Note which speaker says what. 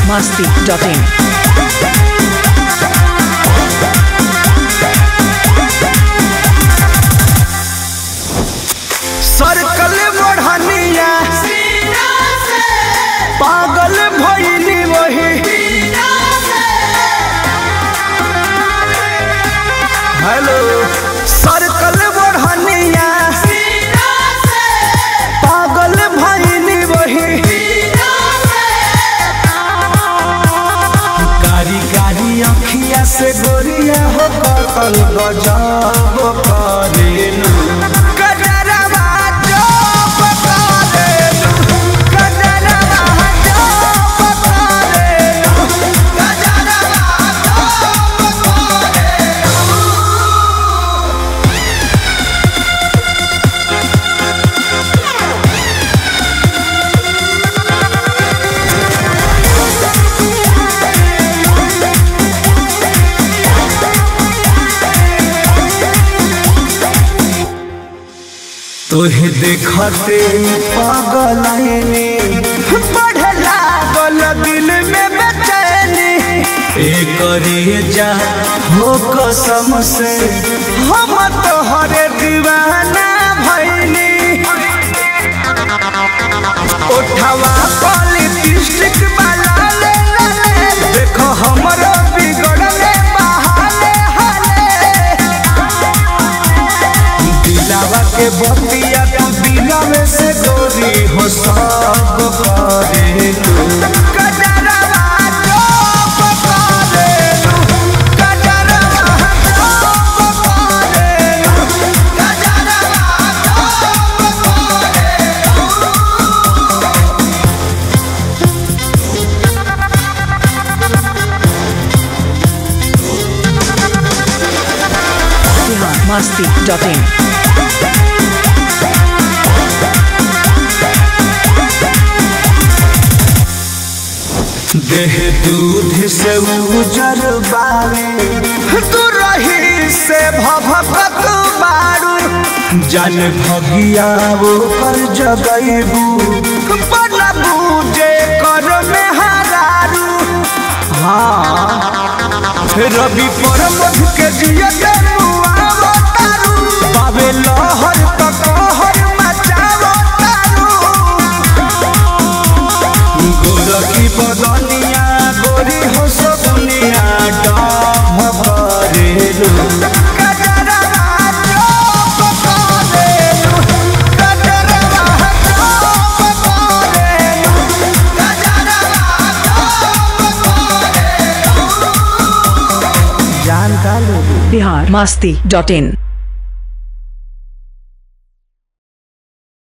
Speaker 1: biharmasti.in
Speaker 2: circle बढ़निया पागल भइली वही हेलो सर्कल बढ़निया पागल भइली वही कारी कारी अखिया से गोरिया हो कतल गजब करेलू तोहे देखते पागल बढ़े लागल दिल में बेचैनी एकरे जा हो कसम से हम तोहरे दीवाना भइनी उठवा लिपस्टिक वाला ले देखो हमरो बिगड़ले बहाले हाले दिलावा के बतिया तू बिना में से गोरी हो सब करेलू कजरवा सब करेलू कजरवा सब करेलू कजरवा सब
Speaker 1: biharmasti.in
Speaker 2: देह दूध से उजर बारे तू रही से भभकत बारू जन भगिया वो कर जगैबू बनबू जे कर में हरारू हाँ रवि पर मध के जियते मुआवो तारू बाबे लहर तक कहर मचावो तारू गोरकी बदनिया गोरी हो सगुनिया डाम करेलू कजरवा चौप करेलू कजरवा चौप करेलू कजरवा चौप करेलू जान का लो
Speaker 1: biharmasti.in